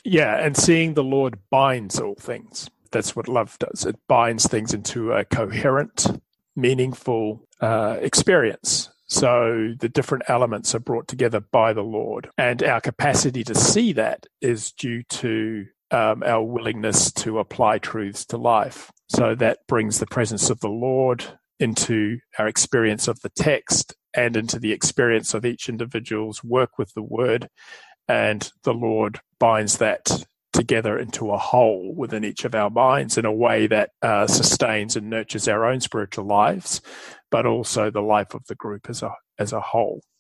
Yeah, and seeing the Lord binds all things. That's what love does. It binds things into a coherent, meaningful experience. So the different elements are brought together by the Lord. And our capacity to see that is due to our willingness to apply truths to life. So that brings the presence of the Lord into our experience of the text and into the experience of each individual's work with the word. And the Lord binds that together into a whole within each of our minds in a way that sustains and nurtures our own spiritual lives, but also the life of the group as a whole.